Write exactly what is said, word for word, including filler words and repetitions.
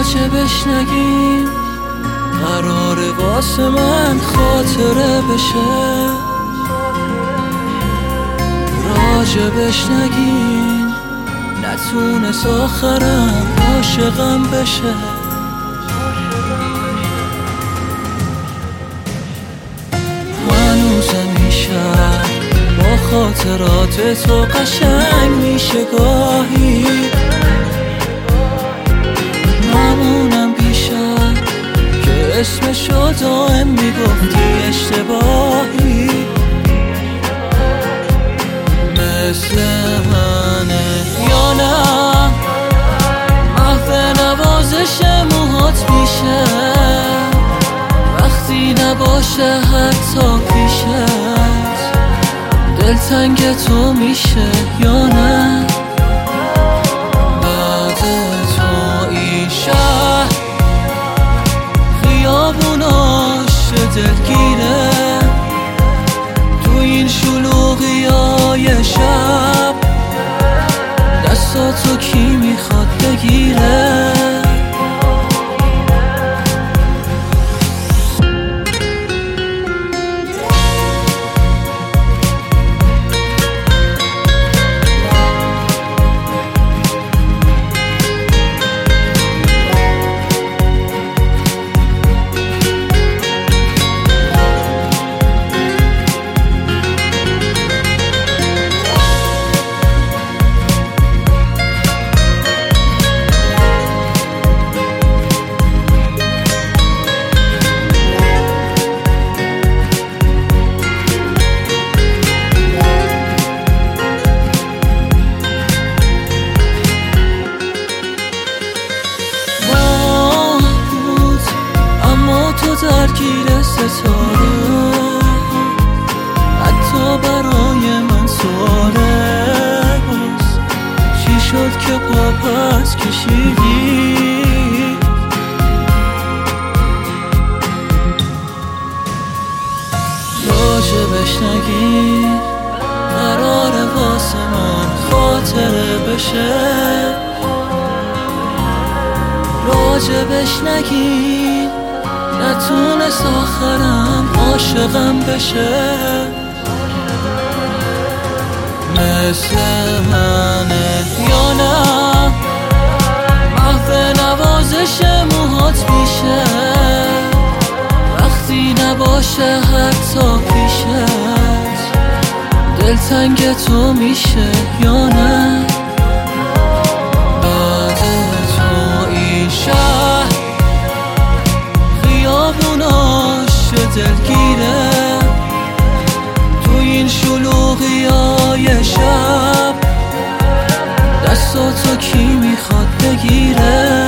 راجبش نگین، قراره واسه من خاطره بشه. راجبش نگین، نتونست آخرم عاشقم بشه. هنوزم این شب با خاطرات تو قشنگ میشه گاهی. ممنونم بیشتر که اسمشو دائم میگفتی اشتباهی. مثل منه یا نه محو نوازش موهات میشه وقتی نباشه حتی پیشت. دلتنگ تو میشه یا نه بعد تو این شهر خیابوناش دلگیره. تو این شلوغی های شب دستاتو کی میخواد بگیره؟ درگیر ستاره حتی برای من سواله باز چی شد که پا پس کشیدی؟ راجبش نگی، قراره واسه من خاطره بشه. راجبش نگی، نتونست آخرم عاشقم بشه. مثل منه یا نه محو نوازش موهات میشه وقتی نباشه حتی پیشت. دلتنگ تو میشه یا نه بعد تو این شهر خیابوناش دلگیره. تو این شلوغی های شب دستاتو کی میخواد بگیره؟